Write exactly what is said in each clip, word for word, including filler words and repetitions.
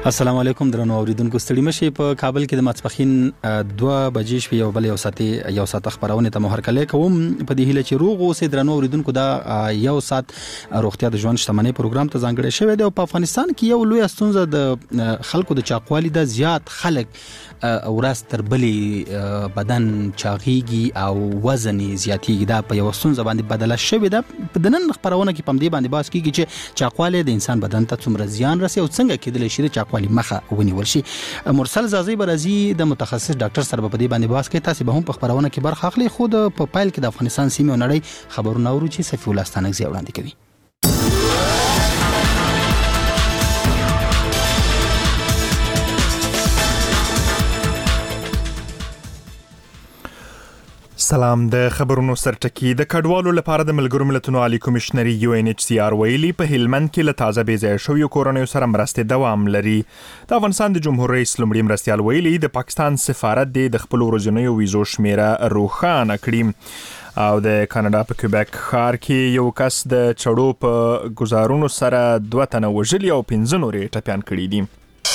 السلام علیکم درنو اوریدونکو ستړي مشي په کابل کې د ماسپخین دوه بجې شوې یو بل یو ساعتې یو ساعت خبرونه ته مهرکله کوم په دې هیله چې روغ اوسې درنو اوریدونکو دا یو ساعت روغتیا د ژوند شتمنۍ پروګرام ته ځانګړی شوی دی او په افغانستان کې یو لوی ستونزه د خلکو د چاقوالي د زیات خلک ورځ تر بلې بدن چاغيږي او وزن زیاتېږي دا په یو ستونزه باندې بدله شوې ده په دنن خبرونه کې پم دې باندې باس کیږي چې چاقواله د انسان بدن ته څومره زیان رسي او څنګه کېدل شي چې چاقوالی مخه ونیول شي. مرسل زازي برازي د متخصص ډاکټر سره په دې باندې باس کوي. تاسو به هم په خبرونه کې برخه اخلي. خود په پایل کې د افغانستان سیمه او نړۍ خبرونه اورو چې صفي الله ستانک زی وړاندې کوي. سلام. د خبرونو سرټکی د کډوالو لپاره د ملګرو ملتونو عالی کمشنري یو ان ایچ سی آر ویلي په هلمند کې له تازه بېځایه شویو کورنیو سره مرستې دوام لري. د افغانستان د جمهور رئیس لومړي مرستیال ویلي د پاکستان سفارت د خپل ورځنیو ویزو شمیره روښانه کړي او د کاناډا په کیبک ښار کې یو کس د چړو په گزارونو سره دوه تنه وژلي او پنځه نورې ټپیان کړي دي.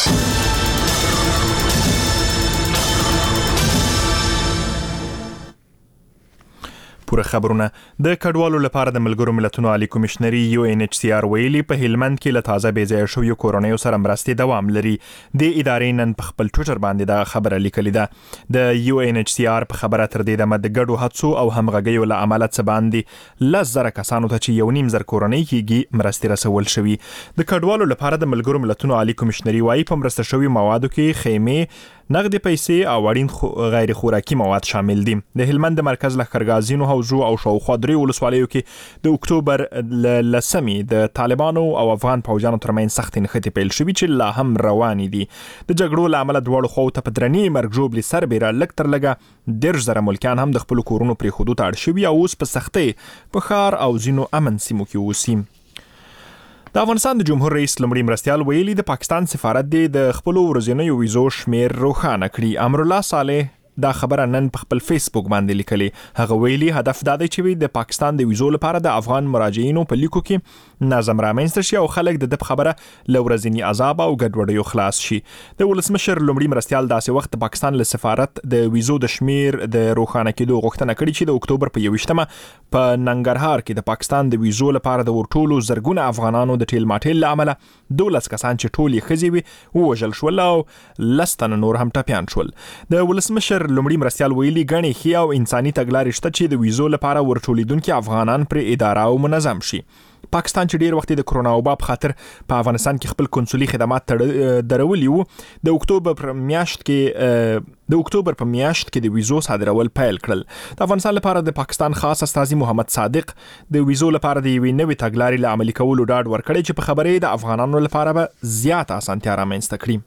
پوره خبرونه د کډوالو لپاره د ملګرو ملتونو عالی کمشنري یو ان ایچ سی آر ویلي په هلمند کې له تازه بېځایه شویو کورنیو سره مرستې دوام لري. د ادارې نن په خپل ټویټر باندې دا خبره لیکلې ده. د یو ان ایچ سی آر په خبره تر دې دمه د ګډو هڅو او همغږیو له امله څه باندې لس زره کسانو ته چې یو نیم زر کورنۍ کېږي مرستې رسول شوي. د کډوالو لپاره د ملګرو ملتونو عالی کمشنري وايي په مرسته شوي موادو کې خیمې، نقد پیسې او اړین خو غیر خوراکي مواد شامل دي. د هلمند مرکز لښکرګاه حوزو او شاوخوا درې ولسوالیو کې د اکتوبر لسمې د طالبانو او افغان پوځیانو ترمنځ سختې نښتې پیل شوې چې لا هم روانې دي. د جګړو له امله دواړو خواو ته په درنې مرګ ژوبلې سربېره لږ تر لږه دېرش زره ملکیان هم د خپلو کورونو پرېښودو ته اړ شوي او اوس په سختۍ په ښار او ځینو امن سیمو کې اوسي. د افغانستان د جمهور رئیس لومړي مرستیال ویلي د پاکستان سفارت د خپلو ورځنیو ویزو شمیر روښانه کړي. امرالله صالح دا خبره نن په خپل فیسبوک باندې لیکلي. هغه ویلي هدف دا دی چې د پاکستان د ویزو لپاره د افغان مراجعینو په لیکو کې نظم رامنځته شي او خلک د د خبره له ورځني عذاب او ګډوډیو خلاص شي. د ولسمشر لومړي مرستیال داسې وخت د پاکستان له سفارت د ویزو د شمیر د روښانه کېدو غوښتنه کړې چې د اکتوبر په یوویشتمه په ننګرهار کې د پاکستان د ویزو لپاره د ورټولو زرګونه افغانانو د ټیل ماټیل له امله دولس کسان چې ټول یې ښځې وي ووژل شول او لس تنه نور هم ټپیان شول. د ولسمشر لومړي مرستیال ویلي ګڼې ښې او انساني تګلارې شته چې د ویزو لپاره ورټولېدونکي افغانان پرې اداره او منظم شي. پاکستان چې ډیر وخت د کرونا وبا په خاطر په افغانستان کې خپل کنسولي خدمات درولي وو د اکتوبر په میاشت کې د اکتوبر په میاشت کې د ویزو صادرول پیل کړل. د افغانستان لپاره د پاکستان خاص استازي محمد صادق د ویزو لپاره د یوې نوې تګلارې له عملي کولو ډاډ ورکړی چې په خبرې د افغانانو لپاره به زیات اسانتیا رامنځته کړي.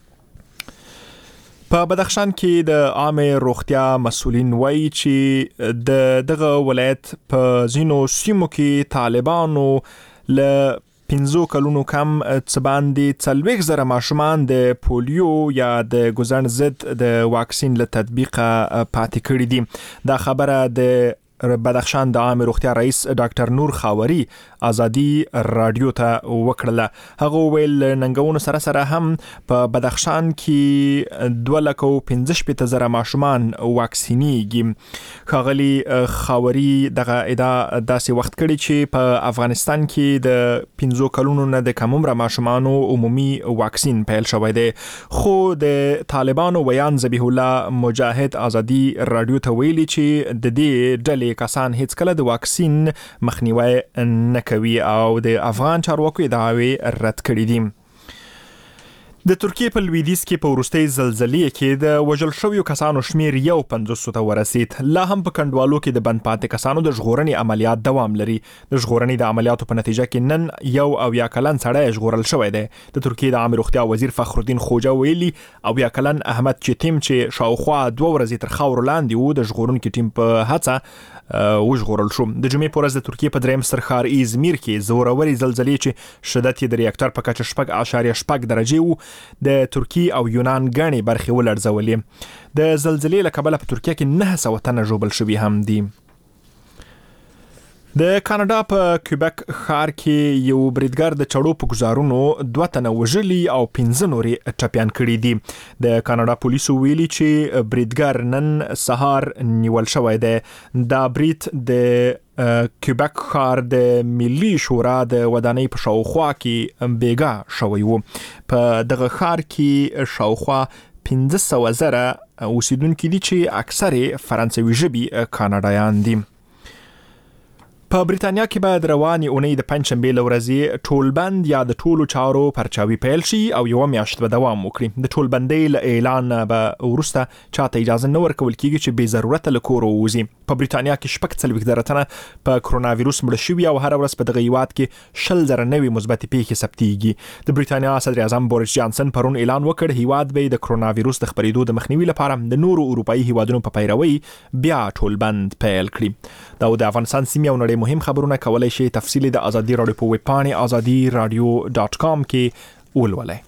په بدخشان کې د عامه روغتیا مسؤلین وایي چې د دغه ولایت په ځینو سیمو کې طالبانو له پنځو کلونو کم څه باندې څلوېښت زره ماشومان د پولیو یا د ګوزن ضد د واکسین له تطبیقه پاتې کړي دي. دا خبره د بدخشان د عامه روغتیا رئیس ډاکټر نور خاوري ازادي رادیو ته وکړله. هغه ویل ننګونو سره سره هم په بدخشان کې دوه لکه پنځه شپېته زره ماشومان واکسینېږي. ښاغلي خاوري دغه ادعا داسې وخت کړی چې په افغانستان کې د پنځو کلونو نه د کم عمره ماشومانو عمومي واکسین پیل شوی دی. خو د طالبانو ویان ذبیح الله مجاهد ازادي رادیو ته ویلي چې د دې ډلې کسان هیڅ کله د واکسین مخنیوي نه کوي او د افغان چارواکو ادعاوې رد کړې دي. د ترکیې په لویدیځ کې په وروستۍ زلزلې کې د وژل شویو کسانو شمیر یو پنځوسو ته ورسید. لا هم په کندوالو کې د بند پاتې کسانو د ژغورنې عملیات دوام لري. د ژغورنې د عملیاتو په نتیجه کې نن یو اویا کلن سړی ژغورل شوی دی. د ترکیې د عامه روغتیا وزیر فخرالدین خوجه ویلي اویا کلن احمد چتیم چې شاوخوا دوه ورځې تر خاورو لاندې وو د ژغورونکو ټیم په هڅه وژغورل شو. د جمعې په ورځ د ترکیې په دریم ستر ښار ازمیر کې زورورې زلزلې چې شدت یې د ریاکټر په کچه شپږ اعشاریه شپږ درجې وو د ترکیې او یونان ګڼې برخې ولړزولې. د زلزلې له کبله په ترکیه کې نهه سوه تنه ژوبل شوي هم دي. د کاناډا په کیوبک ښار کې یو بریدګر د چړو په گزارونو دوه تنه وژلي او پنځه نورې ټپيان کړي دي. د کاناډا پولیسو ویلي چې بریدګر نن سهار نیول شوی دی. دا برید د کیوبک ښار د ملي شورا د ودانۍ په شاوخوا کې بیګا شوی وو. په دغه ښار کې شاوخوا پنځه سوه زره اوسیدونکي دي چې اکثره فرانسوي ژبي کاناډایان دي. په بریتانیا کې بعد رواني اونۍ د پنځشنبه لورځي ټولبند یا د ټولو چارو پرچاوي پیل شي او یو میاشت به دوام وکړي. د ټولبندۍ له اعلان به ورسته چاته اجازه نه ورکول کیږي چې بې ضرورت له کور ووځي. په بریتانیا کې شپږ څلوېښت زره تنه په کرونا وایروس مړه شوي او هر ورځ په دغه هیواد کې شل زره نوې مثبتې پیښې ثبتېږي. د بریتانیا صدر اعظم بوریس جانسن پرون اعلان وکړ هیواد به د کرونا وایروس د خپرېدو د مخنیوي لپاره د نورو اروپایي هیوادونو په پیروي بیا ټولبند پیل کړي. دا د افغانستان سیمې او نړۍ مهم خبرونه کولای شي تفصیلی د ازادي رادیو په ویب پاڼې ازادي رادیو ډاټ کام کې ولولئ.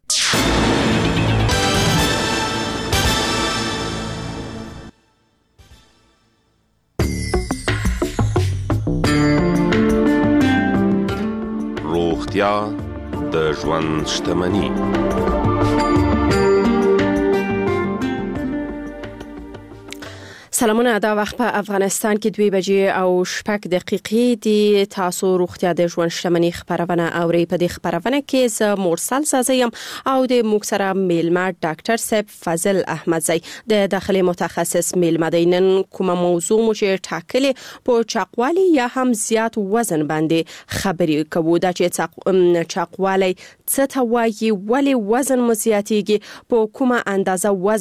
روغتیا د ژوند شتمني. سلامونه، دا وخت په افغانستان کې دوه بجې او شپږ دقیقې دي. تاسو روغتیا د ژوند شتمني خبرونه اورئ. په دې خبرونه کې زه مرسل سازیم او د موږ سره میلمه ډاکټر صاحب فضل احمدزی د داخلي متخصص میلمه دی. نن کومه موضوع مو چې ټاکلې په چاقوالي یا هم زیات وزن باندې خبرې کوو. دا چې چاقوالي څه ته وایي، ولې وزن مو زیاتېږي، په کومه اندازه وزن